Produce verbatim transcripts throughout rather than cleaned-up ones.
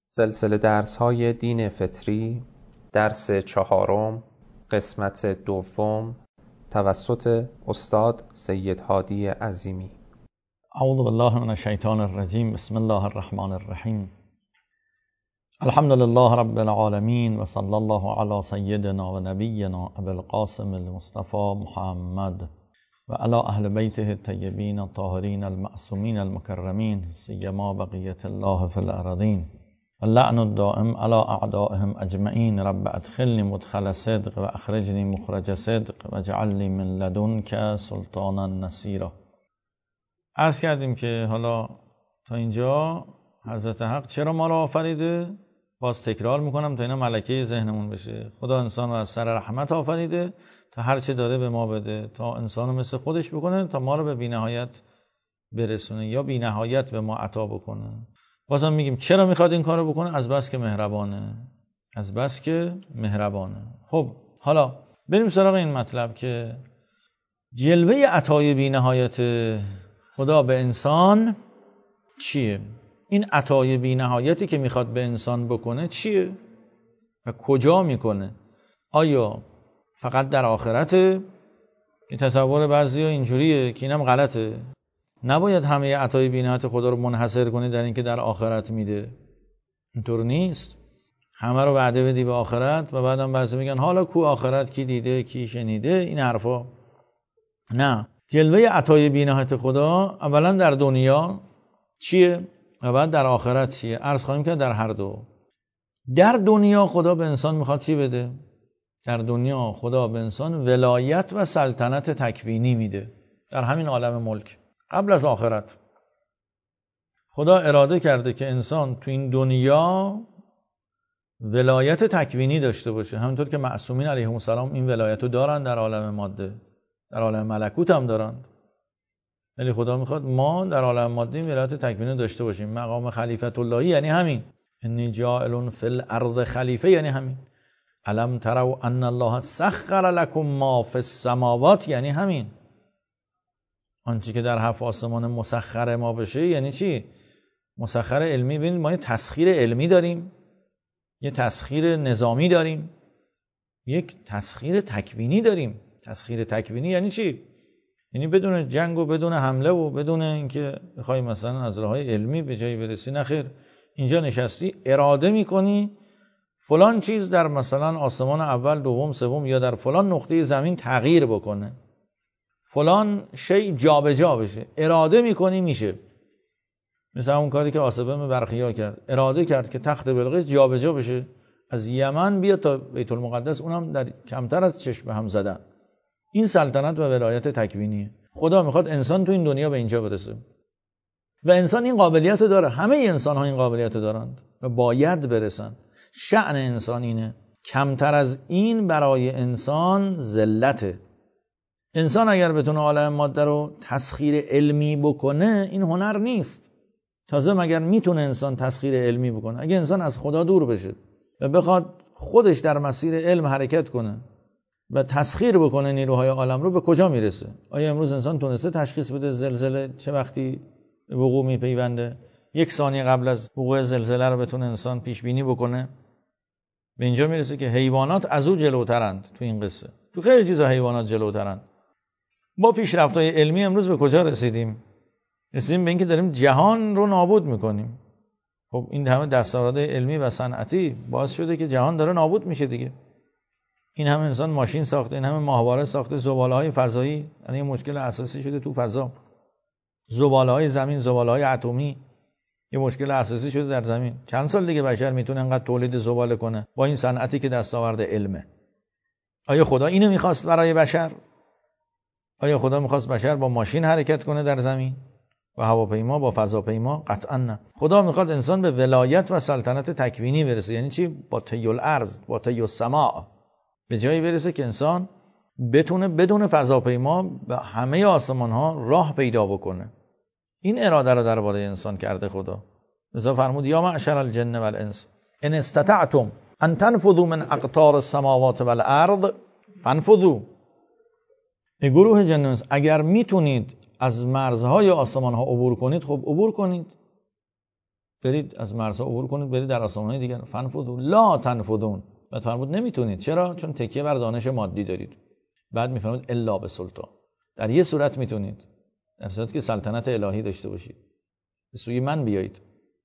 سلسله درس‌های دین فطری، درس چهارم، قسمت دوم، توسط استاد سید هادی عظیمی. اعوذ بالله من الشیطان الرجیم. بسم الله الرحمن الرحیم. الحمد لله رب العالمین و صلی الله علی سیدنا و نبینا ابی القاسم المصطفى محمد و علی اهل بیته الطیبین الطاهرین المعصومین المکرمین سیما بقیت الله فی الارضین. اللعن الدائم على اعدائهم اجمعین. رب ادخلنی مدخل صدق و اخرجنی مخرج صدق و اجعلنی من لدنک سلطانا نصیرا. عرض کردیم که حالا تا اینجا حضرت حق چرا ما را آفریده؟ باز تکرار میکنم تا اینا ملکه ذهنمون بشه. خدا انسان رو از سر رحمت آفریده تا هر چه داره به ما بده، تا انسان رو مثل خودش بکنه، تا ما رو به بی‌نهایت برسونه یا بی‌نهایت به ما عطا بکنه. بازم میگیم چرا میخواد این کارو بکنه؟ از بس که مهربانه، از بس که مهربانه. خب حالا بریم سراغ این مطلب که جلوه عطای بی‌نهایت خدا به انسان چیه؟ این عطای بی‌نهایتی که میخواد به انسان بکنه چیه؟ و کجا میکنه؟ آیا فقط در آخرته؟ که تصور بعضیا اینجوریه که اینم غلطه. نباید همه عطای بی‌نهایت خدا رو منحصر کنی در اینکه در آخرت میده. اینطور نیست. همه رو وعده بدی به آخرت و بعدم بعضی میگن حالا کو آخرت کی دیده کی شنیده، این حرفا. نه، جلوه عطای بی‌نهایت خدا اولا در دنیا چیه و بعد در آخرت چیه؟ عرض خواهیم کرد در هر دو. در دنیا خدا به انسان میخواد چی بده؟ در دنیا خدا به انسان ولایت و سلطنت تکوینی میده. در همین عالم ملک قبل از آخرت خدا اراده کرده که انسان تو این دنیا ولایت تکوینی داشته باشه، همونطور که معصومین علیهم السلام این ولایت رو دارن در عالم ماده، در عالم ملکوت هم دارن. ولی خدا میخواد ما در عالم مادی ولایت تکوینی داشته باشیم. مقام خلیفت اللهی یعنی همین. انی جاعل فی الارض خلیفه یعنی همین. الم تروا ان الله سخر لكم ما فی السماوات یعنی همین. آنچه که در هفت آسمان مسخر ما بشه یعنی چی؟ مسخر علمی. ببینید ما یه تسخیر علمی داریم، یه تسخیر نظامی داریم، یک تسخیر تکوینی داریم. تسخیر تکوینی یعنی چی؟ یعنی بدون جنگ و بدون حمله و بدون اینکه بخوای مثلا از راههای علمی به جایی برسی. نخیر، اینجا نشستی اراده میکنی فلان چیز در مثلا آسمان اول، دوم، سوم یا در فلان نقطه زمین تغییر بکنه، فلان شی جابجا بشه. اراده میکنی میشه. مثل اون کاری که آسبم برخیا کرد، اراده کرد که تخت بلقیس جابجا بشه، از یمن بیاد تا بیت المقدس، اونم در کمتر از چشم هم زدن. این سلطنت و ولایت تکوینیه. خدا میخواد انسان تو این دنیا به اینجا برسه و انسان این قابلیت رو داره. همه انسان ها این قابلیت رو دارند و باید برسن. شأن انسان اینه. کمتر از این برای انسان ذلته. انسان اگر بتونه عالم ماده رو تسخیر علمی بکنه این هنر نیست. تازه مگر میتونه انسان تسخیر علمی بکنه؟ اگه انسان از خدا دور بشه و بخواد خودش در مسیر علم حرکت کنه و تسخیر بکنه نیروهای عالم رو، به کجا میرسه؟ آیا امروز انسان تونسته تشخیص بده زلزله چه وقتی وقوع میپیونده؟ یک ثانیه قبل از وقوع زلزله رو بتونه انسان پیش بینی بکنه؟ به اینجا میرسه که حیوانات از او جلوترند. تو این قصه تو خیلی چیزا حیوانات جلوترند. با پیشرفت‌های علمی امروز به کجا رسیدیم؟ رسیدیم به اینکه داریم جهان رو نابود میکنیم. خب این همه دستاورد علمی و صنعتی باعث شده که جهان داره نابود میشه دیگه. این همه انسان ماشین ساخته، این همه ماهواره ساخته، زباله‌های فضایی، یعنی مشکل اساسی شده تو فضا. زباله‌های زمین، زباله‌های اتمی یه مشکل اساسی شده در زمین. چند سال دیگه بشر میتونه انقدر تولید زباله کنه با این صنعتی که دستاورد علمه؟ آیا خدا اینو میخواست برای بشر؟ آیا خدا میخواست بشر با ماشین حرکت کنه در زمین و هواپیما با فضاپیما؟ قطعا نه. خدا میخواد انسان به ولایت و سلطنت تکوینی برسه. یعنی چی؟ با طی الارض، با طی السماء، به جایی برسه که انسان بتونه بدون فضاپیما به همه آسمان ها راه پیدا بکنه. این اراده رو درباره انسان کرده خدا. لذا فرمود یا معشر الجن والانس ان استطعتم ان تنفذوا من اقطار السماوات والارض فانفذوا. ای گروه جن و انس، اگر میتونید از مرزهای آسمان ها عبور کنید، خب عبور کنید. برید از مرزها عبور کنید، برید در آسمان‌های دیگر. فنفذوا لا تنفذون. بعد فرمود نمیتونید. چرا؟ چون تکیه بر دانش مادی دارید. بعد میفرمود الا بسلطان. در یه صورت میتونید، در صورتی که سلطنت الهی داشته باشید، به سوی من بیایید.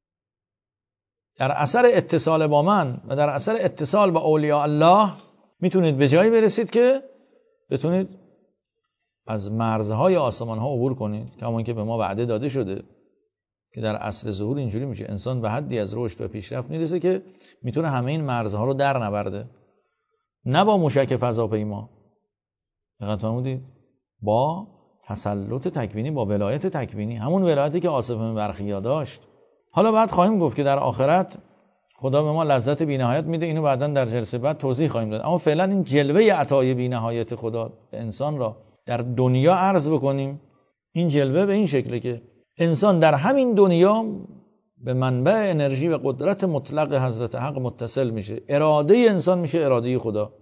در اثر اتصال با من و در اثر اتصال با اولیاء الله میتونید به جایی برسید که بتونید از مرزهای آسمان‌ها عبور کنید، کما که به ما وعده داده شده که در اصل ظهور اینجوری میشه. انسان به حدی از رشد و پیشرفت میرسه که میتونه همه این مرزها رو در نبرده. نه با موشک فضاپیما، دقت فرمودید، با تسلط تکوینی، با ولایت تکوینی، همون ولایتی که آصف بن برخیا داشت. حالا بعد خواهیم گفت که در آخرت خدا به ما لذت بی‌نهایت میده، اینو بعداً در جلسه بعد توضیح خواهیم داد. اما فعلا این جلوه عطای بی‌نهایت خدا به انسان را در دنیا عرض بکنیم. این جلوه به این شکله که انسان در همین دنیا به منبع انرژی و قدرت مطلق حضرت حق متصل میشه. اراده انسان میشه اراده خدا.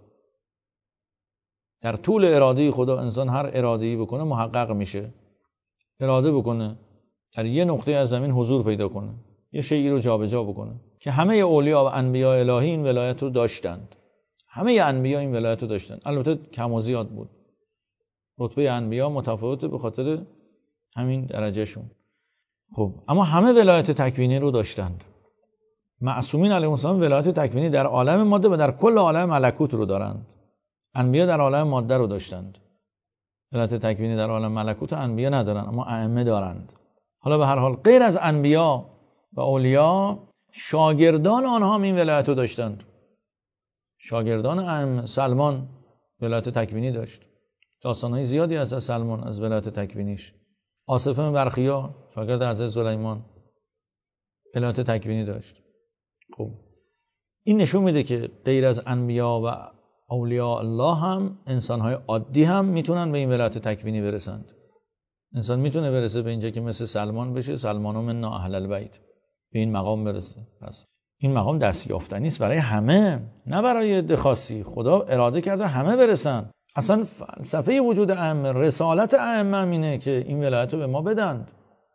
در طول اراده خدا انسان هر اراده‌ای بکنه محقق میشه. اراده بکنه در یه نقطه از زمین حضور پیدا کنه، یه شیئی رو جابجا بکنه، که همه اولیاء و انبیاء الهی این ولایت رو داشتند. همه انبیاء این ولایت رو داشتند. البته کم و زیاد بود. رتبه انبیاء متفاوته به خاطر همین درجهشون. خب اما همه ولایت تکوینی رو داشتند. معصومین علیهم السلام ولایت تکوینی در عالم ماده و در کل عالم ملکوت رو دارند. انبیاء در عالم ماده رو داشتند. ولایت تکوینی در عالم ملکوت انبیاء ندارن، اما ائمه دارند. حالا به هر حال غیر از انبیاء و اولیاء شاگردان آنها هم این ولایت رو داشتند. شاگردان ائمه، سلمان ولایت تکوینی داشت. داستان‌های زیادی هست از سلمان، از ولایت تکوینیش. آصف بن برخیا شاگرد حضرت سلیمان ولایت تکوینی داشت. خب این نشون میده که غیر از انبیاء و اولیاء الله هم انسان‌های عادی هم میتونن به این ولایت تکوینی برسند. انسان میتونه برسه به اینجا که مثل سلمان بشه، سلمانو من اهل البیت، به این مقام برسه. پس این مقام دستیافتنی است برای همه، نه برای عده خاصی. خدا اراده کرده همه برسن. اصلا فلسفه وجود ائمه، رسالت ائمه اینه که این ولایت رو به ما بدند.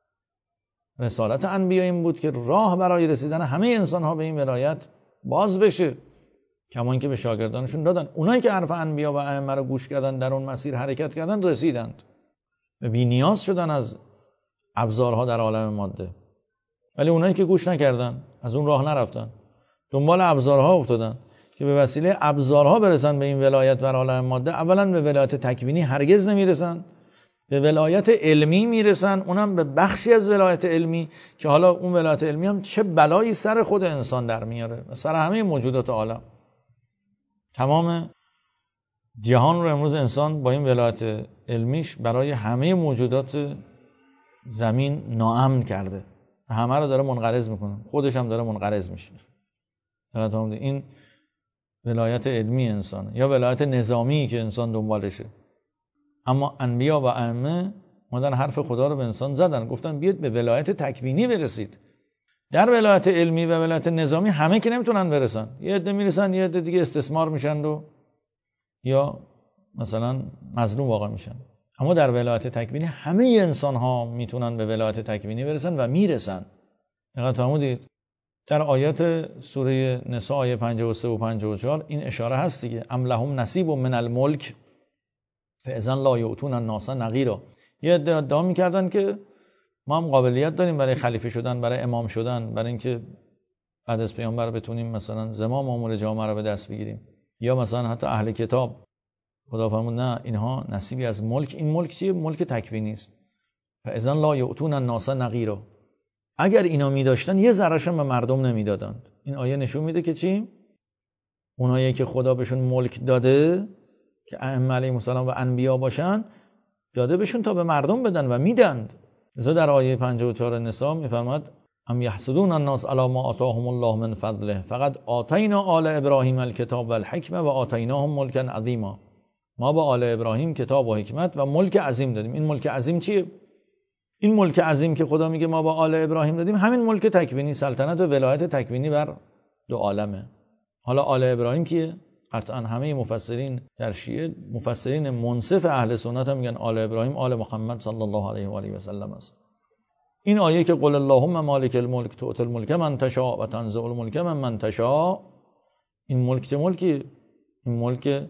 رسالت انبیا این بود که راه برای رسیدن همه انسان‌ها به این ولایت باز بشه، کما اینکه به شاگردانشون دادن. اونایی که حرف انبیا و ائمه رو گوش کردن، در اون مسیر حرکت کردن، رسیدند و بی‌نیاز شدن از ابزارها در عالم ماده. ولی اونایی که گوش نکردن، از اون راه نرفتن، دنبال ابزارها افتادن که به وسیله ابزارها برسن به این ولایت در عالم ماده، اولا به ولایت تکوینی هرگز نمیرسن، به ولایت علمی میرسن، اونم به بخشی از ولایت علمی که حالا اون ولایت علمی هم چه بلایی سر خود انسان در میاره، سر همه موجودات عالم. تمام جهان رو امروز انسان با این ولایت علمیش برای همه موجودات زمین ناامن کرده، همه رو داره منقرض میکنه، خودش هم داره منقرض میشه. این ولایت علمی انسانه، یا ولایت نظامی که انسان دنبالشه. اما انبیا و ائمه مدن حرف خدا رو به انسان زدن، گفتن بیاید به ولایت تکوینی برسید. در ولایت علمی و ولایت نظامی همه که نمیتونن برسن، یه عده میرسن، یه عده دیگه استثمار میشن و یا مثلا مظلوم واقع میشن. اما در ولایت تکوینی همه انسان ها میتونن به ولایت تکوینی برسن و میرسن. دقت فرمودید در آیات سوره نساء آیه پنجاه و سه و پنجاه و چهار این اشاره هست دیگه، ام لهم نصیب من الملک فاذا لا یؤتون الناس نقیرا. یه عده ادعا میکردن که ما هم قابلیت داریم برای خلیفه شدن، برای امام شدن، برای اینکه بعد از پیامبر بتونیم مثلا زمام امور جامعه رو به دست بگیریم، یا مثلا حتی اهل کتاب. خدا فرمود نه، اینها نصیبی از ملک. این ملک چیه؟ ملک تکوینی است. فاذا لا یؤتون الناس نقیرا. اگر اینا می داشتن یه ذره‌ش هم به مردم نمیدادند. این آیه نشون میده که چی؟ اونایی که خدا بهشون ملک داده که ائمه علیهم السلام و انبیا باشن، داده بهشون تا به مردم بدن و میدند. لذا در آیه پنجاه و چهار نساء میفرماد ام یحسدون الناس علی ما آتاهم الله من فضله فقد آتینا آل ابراهیم الکتاب والحکمه و آتیناهم ملکا عظیما. ما با آل ابراهیم کتاب و حکمت و ملک عظیم دادیم. این ملک عظیم چیه؟ این ملک عظیم که خدا میگه ما با آل ابراهیم دادیم، همین ملک تکوینی، سلطنت و ولایت تکوینی بر دو عالمه. حالا آل ابراهیم کیه؟ قطعا همه مفسرین در شیعه، مفسرین منصف اهل سنت هم میگن آل ابراهیم آل محمد صلی الله علیه و آله و سلم است. این آیه که قل اللهم مالک الملک تؤتی الملک من تشاء و تنزع الملک من من تشاء، این ملک چه ملکی؟ این ملک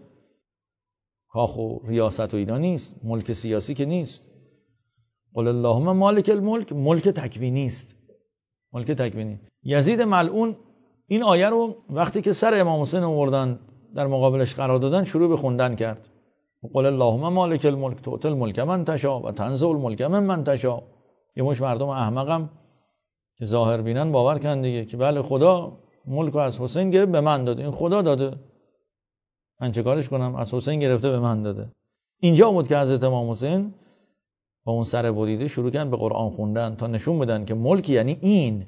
کاخ و ریاست و اینا نیست، ملک سیاسی که نیست. قل اللهم مالک الملک، ملک تکوینی است، ملک تکوینی. یزید ملعون این آیه رو وقتی که سر امام حسین آوردن در مقابلش قرار دادن شروع به خوندن کرد. قل اللهم مالک الملک تؤتی الملک من تشاء و تنزع الملک من من تشاء. یه مش مردم احمقم که ظاهر بینن باور کردن دیگه که بله خدا ملک رو از حسین گرفت به من داده، این خدا داده، من چه کارش کنم؟ از حسین گرفته به من داده. اینجا بود که حضرت امام حسین با اون سر بریده شروع کردن به قرآن خوندن تا نشون بدن که ملک یعنی این.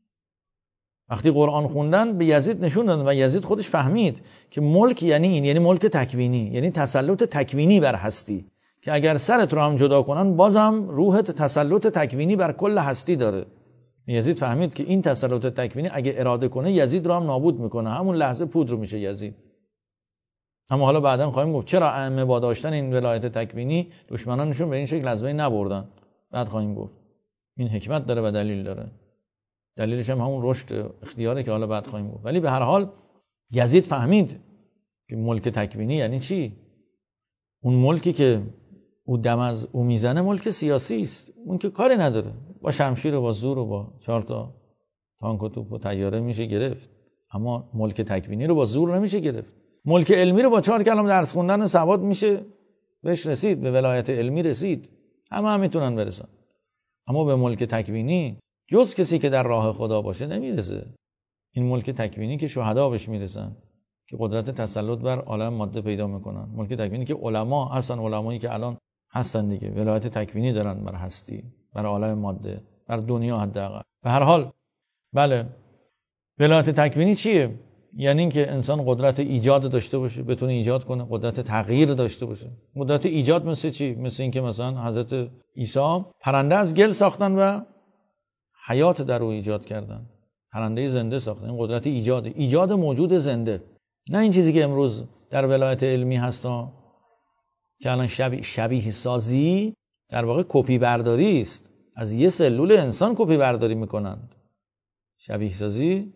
وقتی قرآن خوندن به یزید نشون دادن و یزید خودش فهمید که ملک یعنی این، یعنی ملک تکوینی، یعنی تسلط تکوینی بر هستی، که اگر سرت رو هم جدا کنن بازم روحت تسلط تکوینی بر کل هستی داره. یزید فهمید که این تسلط تکوینی اگه اراده کنه یزید رو هم نابود میکنه، همون لحظه پودر میشه یزید. اما حالا بعداً خواهیم گفت چرا ائمه با داشتن این ولایت تکوینی دشمنانشون به این شکل از بین نبردن. بعد خواهیم گفت این حکمت داره و دلیل داره. دلیلش هم همون رشد اختیاره که حالا بعد خواهیم گفت. ولی به هر حال یزید فهمید که ملک تکوینی یعنی چی. اون ملکی که او دم از او میزنه ملک سیاسی است، اون که کاری نداره، با شمشیر و با زور و با چهار تا تانک و توپ و طیاره میشه گرفت. اما ملک تکوینی رو با زور نمیشه گرفت. ملک علمی رو با چهار کلمه درس خوندن و سواد میشه بهش رسید، به ولایت علمی رسید، همه هم میتونن برسن. اما به ملک تکوینی جز کسی که در راه خدا باشه نمیرسه. این ملک تکوینی که شهدا بهش میرسن، که قدرت تسلط بر عالم ماده پیدا میکنن. ملک تکوینی که علما هستن، علمایی که الان هستن دیگه، ولایت تکوینی دارن بر هستی، بر عالم ماده، بر دنیا حداقل. به هر حال بله، ولایت تکوینی چیه؟ یعنی اینکه انسان قدرت ایجاد داشته باشه، بتونه ایجاد کنه، قدرت تغییر داشته باشه. قدرت ایجاد مثل چی؟ مثل اینکه مثلا حضرت عیسی پرنده از گل ساختن و حیات در او ایجاد کردن، پرنده زنده ساختن. این قدرت ایجاد، ایجاد موجود زنده، نه این چیزی که امروز در ولایت علمی هستا که الان شبیه, شبیه سازی در واقع کپی برداری است، از یه سلول انسان کپی برداری میکنند. شبیه سازی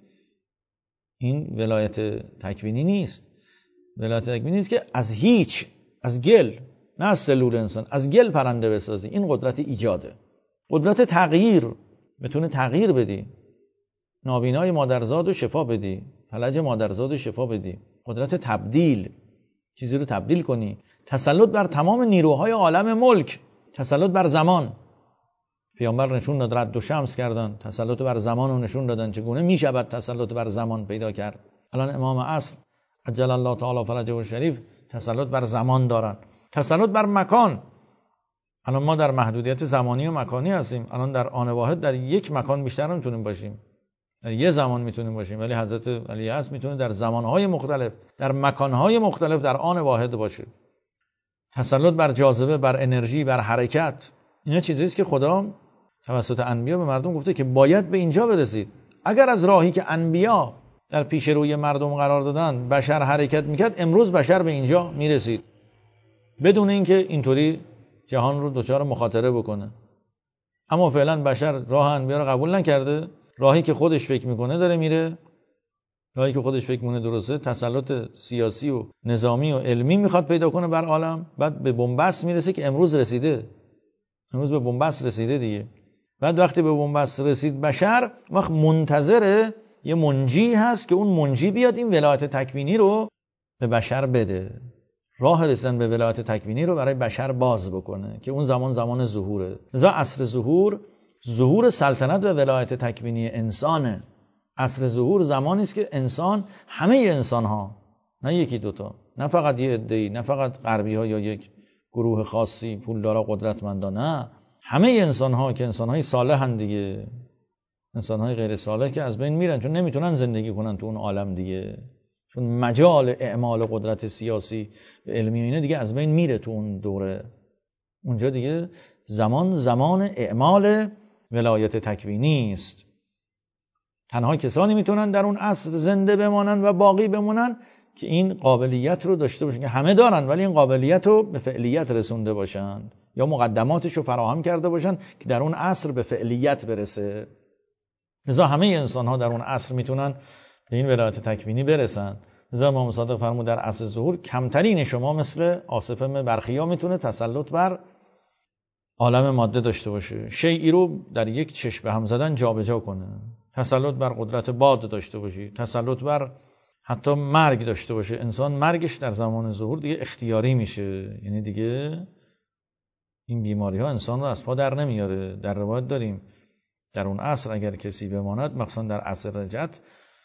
این ولایت تکوینی نیست. ولایت تکوینی نیست که از هیچ، از گل، نه از سلول انسان، از گل پرنده بسازی. این قدرت ایجاده. قدرت تغییر، بتونه تغییر بدی، نابینای مادرزاد رو شفا بدی، فلج مادرزاد رو شفا بدی. قدرت تبدیل، چیزی رو تبدیل کنی. تسلط بر تمام نیروهای عالم ملک، تسلط بر زمان. پیامبر نشون داد، رد و شمس کردن، تسلط بر زمان رو نشون دادن چگونه میشود تسلط بر زمان پیدا کرد. الان امام عصر عجل الله تعالی فرجه و شریف تسلط بر زمان دارن. تسلط بر مکان، الان ما در محدودیت زمانی و مکانی هستیم. الان در آن واحد در یک مکان بیشتر نمیتونیم باشیم، در یه زمان میتونیم باشیم، ولی حضرت علی اصل میتونه در زمانهای مختلف، در مکانهای مختلف در آن واحد باشه. تسلط بر جاذبه، بر انرژی، بر حرکت، اینا چیزایی است که خدا توسط انبیا به مردم گفته که باید به اینجا برسید. اگر از راهی که انبیا در پیش روی مردم قرار دادن بشر حرکت میکرد، امروز بشر به اینجا میرسید بدون اینکه اینطوری جهان رو دچار مخاطره بکنه. اما فعلا بشر راه انبیا رو قبول نکرده، راهی که خودش فکر میکنه داره میره، راهی که خودش فکر میکنه درسته، تسلط سیاسی و نظامی و علمی میخواد پیدا کنه بر عالم. بعد به بنبست میرسه که امروز رسیده، امروز به بنبست رسیده دیگه. بعد وقتی به بنبست رسید بشر، وقت منتظر یه منجی هست که اون منجی بیاد این ولایت تکوینی رو به بشر بده، راه رسیدن به ولایت تکوینی رو برای بشر باز بکنه، که اون زمان زمان ظهوره. لذا عصر ظهور، ظهور سلطنت و ولایت تکوینی انسانه. عصر ظهور زمانی است که انسان، همه انسان ها، نه یکی دوتا، نه فقط یه عده‌ای، نه فقط غربی ها یا یک گروه خاصی پولدارا قدرتمندا، نه، همه انسان ها که انسان های صالحن دیگه. انسان های غیر صالح که از بین میرن، چون نمیتونن زندگی کنن تو اون عالم دیگه، چون مجال اعمال قدرت سیاسی و علمی و اینه دیگه از بین میره تو اون دوره. اونجا دیگه زمان زمان اعمال ولایت تکوینی است. تنها کسانی میتونن در اون عصر زنده بمانن و باقی بمونن که این قابلیت رو داشته باشن، که همه دارن ولی این قابلیت رو به فعلیت رسونده باشن، یا مقدماتش رو فراهم کرده باشن که در اون عصر به فعلیت برسه. لذا همه انسان ها در اون عصر میتونن به این ولایت تکوینی برسن. لذا امام صادق فرمود در عصر ظهور کمترین شما مثل آصف ابن برخیا میتونه تسلط بر عالم ماده داشته باشه، شیئی رو در یک چشم به هم زدن جابجا کنه، تسلط بر قدرت باد داشته باشه، تسلط بر حتی مرگ داشته باشه. انسان مرگش در زمان ظهور دیگه اختیاری میشه، یعنی دیگه این بیماری ها انسان رو از پا در نمیاره. در روایت داریم در اون عصر اگر کسی بماند، مخصوصا در عصر رجعت،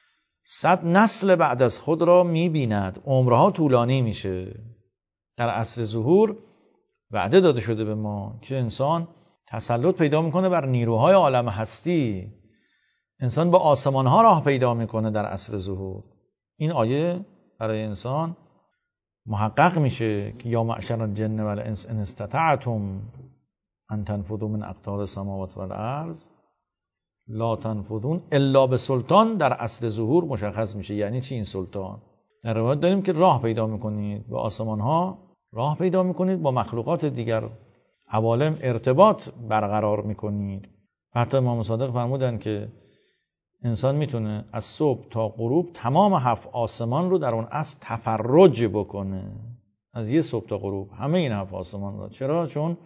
صد نسل بعد از خود را میبیند، عمرها طولانی میشه. در عصر ظهور وعده داده شده به ما که انسان تسلط پیدا میکنه بر نیروهای عالم هستی، انسان با آسمان ها راه پیدا میکنه در عصر ظهور. این آیه برای انسان محقق میشه که یا معشر الجن و الانس ان استطعتم ان تنفذوا من اقطار السماوات والارض لا تنفذون الا بسلطان. در عصر ظهور مشخص میشه یعنی چی این سلطان. در روایت داریم که راه پیدا میکنید با آسمان ها، راه پیدا میکنید با مخلوقات دیگر عوالم ارتباط برقرار میکنید. حتی امام صادق فرمودن که انسان میتونه از صبح تا غروب تمام هفت آسمان رو در اون عصر تفرج بکنه، از یه صبح تا غروب همه این هفت آسمان رو. چرا؟ چون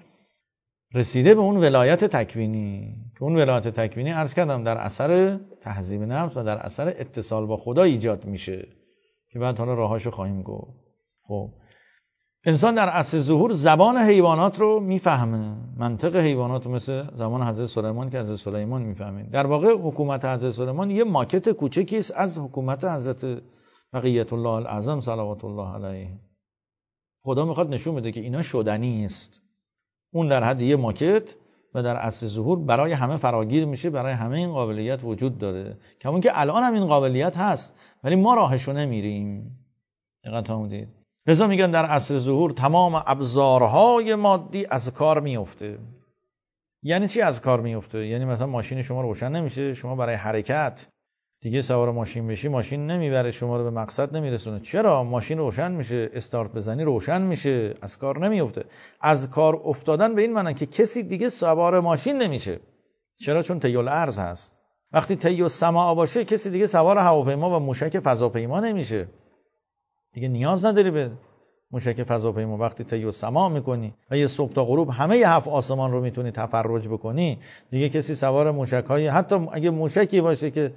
رسیده به اون ولایت تکوینی، که اون ولایت تکوینی عرض کردم در اثر تهذیب نفس و در اثر اتصال با خدا ایجاد میشه که بعد حالا راهاشو خواهیم گفت. خب انسان در عصر ظهور زبان حیوانات رو میفهمه، منطق حیوانات رو مثل زمان حضرت سلیمان که حضرت سلیمان میفهمه. در واقع حکومت حضرت سلیمان یه ماکت کوچکی است از حکومت حضرت بقیت الله الاعظم صلوات الله علیه. خدا میخواد نشون بده که اینا شدنی است. اون در حد یه ماکت و در عصر ظهور برای همه فراگیر میشه، برای همه این قابلیت وجود داره، کمون که الان هم این قابلیت هست ولی ما راهشو نمیریم. دقیقاً فرمودید. لذا میگن در عصر ظهور تمام ابزارهای مادی از کار میفته. یعنی چی از کار میفته؟ یعنی مثلا ماشین شما روشن نمیشه، شما برای حرکت دیگه سوار ماشین بشی، ماشین نمیبره شما رو به مقصد نمیرسونه. چرا؟ ماشین روشن میشه، استارت بزنی روشن میشه، از کار نمیفته. از کار افتادن به این معنی که کسی دیگه سوار ماشین نمیشه. چرا؟ چون طی الارض هست. وقتی طی السماء باشه کسی دیگه سوار هواپیما و موشک فضاپیما نمیشه، دیگه نیاز نداری به موشک فضاپیما. وقتی طی السماء میکنی و یه صبح تا غروب همه ی هفت آسمان رو میتونی تفرج بکنی، دیگه کسی سوار موشک‌های، حتی اگه موشکی باشه که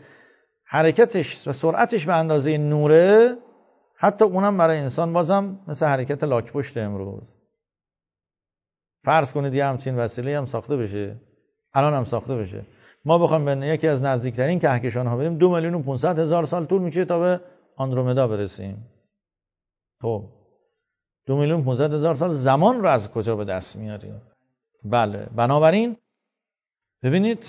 حرکتش و سرعتش به اندازه نوره، حتی اونم برای انسان بازم مثل حرکت لاک پشت امروز. فرض کنید یه همچین وسیله هم ساخته بشه، الان هم ساخته بشه، ما بخوایم به یکی از نزدیکترین کهکشان‌ها بریم، دو میلیون و پانصد هزار سال طول میشه تا به آندرومدا برسیم. خب دو میلیون و پانصد هزار سال زمان رو از کجا به دست میاریم؟ بله، بنابراین ببینید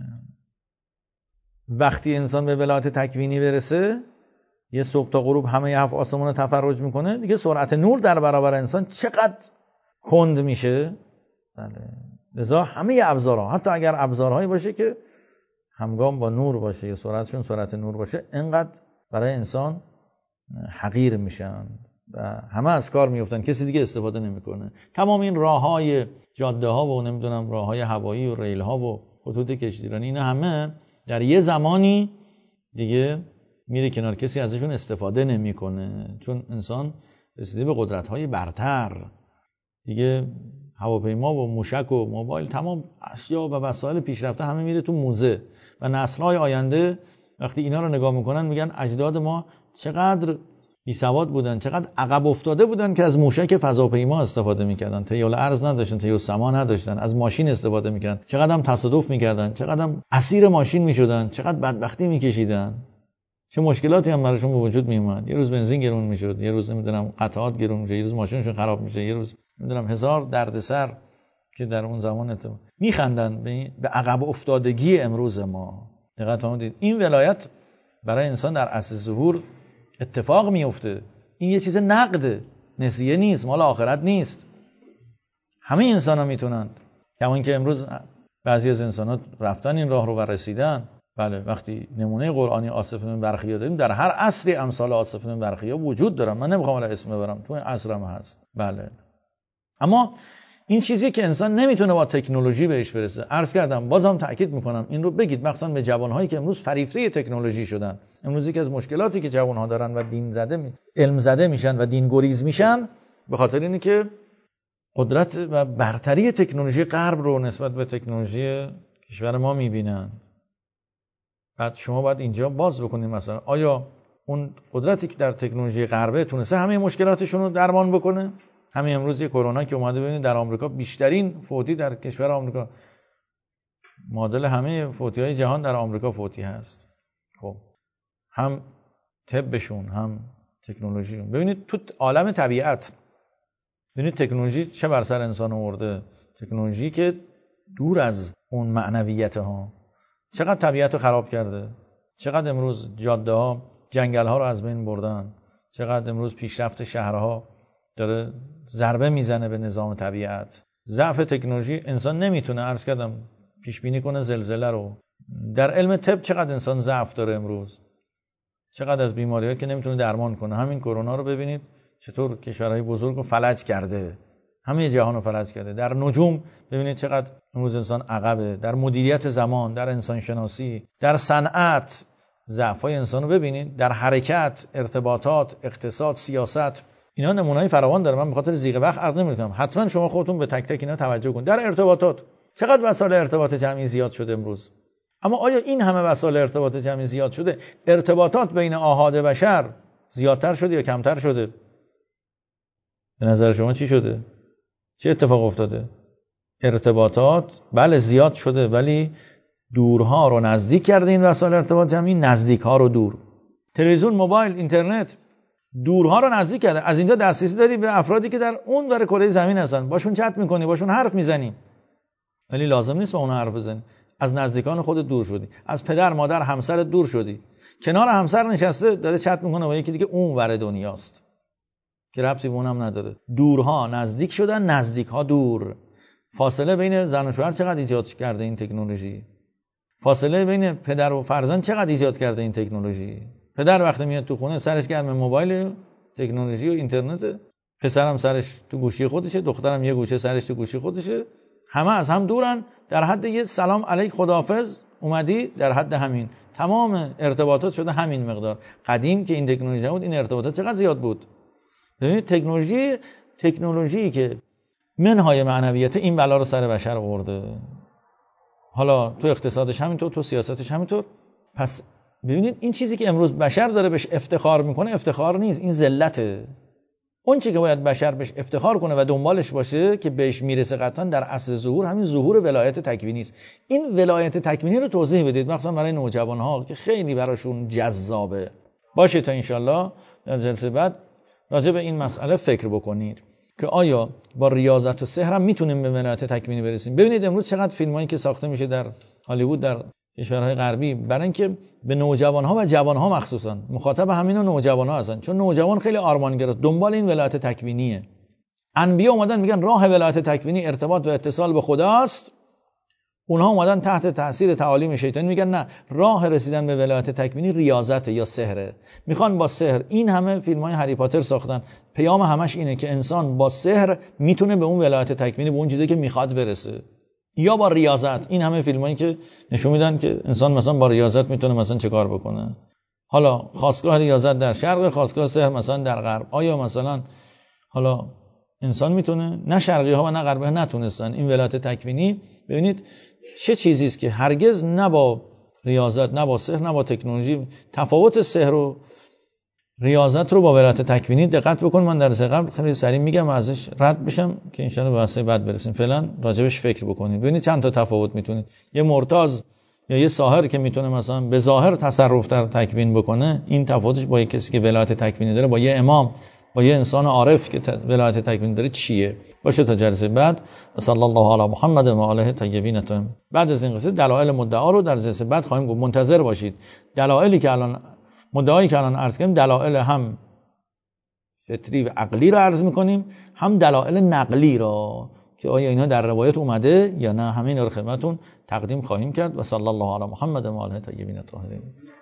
وقتی انسان به ولایت تکوینی برسه، یه صبح تا غروب همه ی هفت آسمان رو تفرج میکنه، دیگه سرعت نور در برابر انسان چقدر کند میشه. بله، لذا همه ی ابزارها، حتی اگر ابزارهایی باشه که همگام با نور باشه یا سرعتشون سرعت نور باشه، اینقدر برای انسان حقیر میشن و همه از کار میفتن، کسی دیگه استفاده نمیکنه. تمام این راههای جاده ها و نمیدونم راههای هوایی و ریل ها و خطوط کشتیرانی، اینا همه در یه زمانی دیگه میره کنار، کسی ازشون استفاده نمیکنه، چون انسان رسیده به قدرت های برتر. دیگه هواپیما و موشک و موبایل، تمام اشیا و وسایل پیشرفته همه میره تو موزه و نسل‌های آینده وقتی اینا رو نگاه میکنن میگن اجداد ما چقدر بی سواد بودن، چقدر عقب افتاده بودن که از موشک فضاپیما استفاده میکردن، طی الارض نداشتن، طی السما نداشتن، از ماشین استفاده میکردن، چقدر هم تصادف میکردن، چقدر هم اسیر ماشین میشدن، چقدر بدبختی میکشیدن، چه مشکلاتی هم براشون به وجود میومد. یه روز بنزین گرون میشد، یه روز نمیدونم قطعات گرون میشه، یه روز ماشینشون خراب میشه، یه روز نمیدونم هزار دردسر که در اون زمان اتفاق میخندن به عقب افتادگی امروز ما. دقت کنید، این ولایت برای انسان در عصر ظهور اتفاق میفته. این یه چیز نقده، نسیه نیست، مال آخرت نیست. همه انسان ها میتونن، کما اینکه امروز بعضی از انسان ها رفتن این راه رو و رسیدن. بله، وقتی نمونه قرآنی آصف بن برخیا داریم، در هر عصری امثال آصف بن برخیا وجود دارن. من نمیخوام الان اسم ببرم، تو این عصر هم هست. بله، اما این چیزی که انسان نمیتونه با تکنولوژی بهش برسه. عرض کردم، بازم تاکید میکنم این رو بگید، مخصوصا به جوانهایی که امروز فریفته تکنولوژی شدن. امروز یکی از مشکلاتی که جوانها دارن و دین زده می... علم زده میشن و دین گریز میشن به خاطر اینه که قدرت و برتری تکنولوژی غرب رو نسبت به تکنولوژی کشور ما میبینن. بعد شما باید اینجا باز بکنید مثلا آیا اون قدرتی که در تکنولوژی غربه تونسته همه مشکلاتشون رو درمان بکنه؟ همین امروز یه کرونا که اومده ببینید در آمریکا بیشترین فوتی در کشور آمریکا، معادل همه فوتی‌های جهان در آمریکا فوتی هست. خب هم طبشون هم تکنولوژیشون. ببینید تو عالم طبیعت ببینید تکنولوژی چه بر سر انسان آورده. تکنولوژی که دور از اون معنویت ها چقدر طبیعت رو خراب کرده، چقدر امروز جاده ها جنگل ها رو از بین بردن، چقدر امروز پیشرفت شهرها داره ضربه میزنه به نظام طبیعت. ضعف تکنولوژی انسان نمیتونه، عرض کردم، پیش بینی کنه زلزله رو. در علم طب چقدر انسان ضعف داره امروز، چقدر از بیماری‌ها که نمیتونه درمان کنه. همین کرونا رو ببینید چطور کشورهای بزرگ رو فلج کرده، همه جهان رو فلج کرده. در نجوم ببینید چقدر امروز انسان عقبه، در مدیریت زمان، در انسان شناسی، در صنعت ضعف‌های انسان رو ببینید، در حرکت، ارتباطات، اقتصاد، سیاست. اینا نمونه‌های فراوان داره. من به خاطر ضیق وقت عرض نمی‌کنم، حتما شما خودتون به تک تک اینا توجه کنید. در ارتباطات چقدر وسایل ارتباط جمعی زیاد شده امروز. اما آیا این همه وسایل ارتباط جمعی زیاد شده ارتباطات بین آحاد بشر زیادتر شده یا کمتر شده؟ به نظر شما چی شده؟ چه اتفاق افتاده؟ ارتباطات بله زیاد شده، ولی دورها رو نزدیک کرده این وسایل ارتباط جمعی، نزدیک‌ها رو دور. تلویزیون، موبایل، اینترنت دورها رو نزدیک کرده. از اینجا دسترسی داری به افرادی که در اون ور کره زمین هستن، باشون چت می‌کنی، باشون حرف می‌زنی، ولی لازم نیست با اون حرف بزنی. از نزدیکان خودت دور شدی، از پدر، مادر، همسرت دور شدی. کنار همسر نشسته داره چت می‌کنه با یکی دیگه اون ور دنیاست که ربطی به اونم نداره. دورها نزدیک شدن، نزدیک‌ها دور. فاصله بین زن و شوهر چقدر ایجاد کرده این تکنولوژی. فاصله بین پدر و فرزند چقدر ایجاد کرده این تکنولوژی. پدر وقتی میاد تو خونه سرش گرم موبایل، تکنولوژی و اینترنت، پسرم سرش تو گوشی خودشه، دخترم یه گوشه سرش تو گوشی خودشه، همه از هم دورن. در حد یه سلام علیک خداحافظ اومدی، در حد همین تمام ارتباطات شده همین مقدار. قدیم که این تکنولوژی بود این ارتباطات چقدر زیاد بود. ببینید تکنولوژی تکنولوژی که منهای معنویت این بلا رو سر بشر آورده. حالا تو اقتصادش همینطور، تو سیاستش همینطور. پس ببینید این چیزی که امروز بشر داره بهش افتخار میکنه افتخار نیست، این ذلته. اون چیزی که باید بشر بهش افتخار کنه و دنبالش باشه که بهش میرسه قطعا در عصر ظهور، همین ظهور ولایت تکوینی است. این ولایت تکوینی رو توضیح بدید، مخصوصا برای نوجوان‌ها که خیلی براشون جذابه. باشه تا انشالله در جلسه بعد راجع به این مسئله فکر بکنید که آیا با ریاضت و سحر هم میتونیم به ولایت تکوینی برسیم. ببینید امروز چقدر فیلمایی که ساخته میشه در هالیوود، در کشورهای غربی، برای اینکه به نوجوان‌ها و جوان‌ها مخصوصا مخاطب همینا نوجوان‌ها هستن، چون نوجوان خیلی آرمانگراست، دنبال این ولایت تکوینیه. انبیا اومدن میگن راه ولایت تکوینی ارتباط و اتصال به خداست، اونها اومدن تحت تاثیر تعالیم شیطان میگن نه، راه رسیدن به ولایت تکوینی ریاضت یا سحره. میخوان با سحر. این همه فیلم‌های هری پاتر ساختن، پیام همش اینه که انسان با سحر میتونه به اون ولایت تکوینی، به اون چیزی که میخواد برسه، یا با ریاضت. این همه فیلمایی که نشون میدن که انسان مثلا با ریاضت میتونه مثلا چه کار بکنه. حالا خاستگاه ریاضت در شرق، خاستگاه سحر مثلا در غرب. آیا مثلا حالا انسان میتونه؟ نه شرقی ها و نه غربی ها نتونستن این ولایت تکوینی. ببینید چه چیزی است که هرگز نه با ریاضت، نه با سحر، نه با تکنولوژی. تفاوت سحر و ریاضت رو با ولایت تکوینی دقت بکن. من در درس قبل خیلی سریع میگم ازش رد بشم که ان شاء الله به واسه بعد برسیم. فعلا راجبش فکر بکنید. ببینید چند تا تفاوت میتونید. یه مرتاض یا یه ساحر که میتونه مثلا به ظاهر تصرف در تکوین بکنه، این تفاوتش با یه کسی که ولایت تکوینی داره، با یه امام، با یه انسان عارف که ولایت تکوینی داره چیه. باشه تا جلسه بعد. صلی الله علی محمد و آله طیبین الطاهرین. بعد از این قصه دلایل مدعا رو در جلسه بعد خواهیم گفت. منتظر باشید. دلایلی که الان مدعایی که الان عرض کردیم، دلایل هم فطری و عقلی رو عرض میکنیم، هم دلایل نقلی رو که آیا اینا در روایت اومده یا نه، همین رو خدمتتون تقدیم خواهیم کرد. و صلی الله علی محمد و آله طیبین الطاهرین.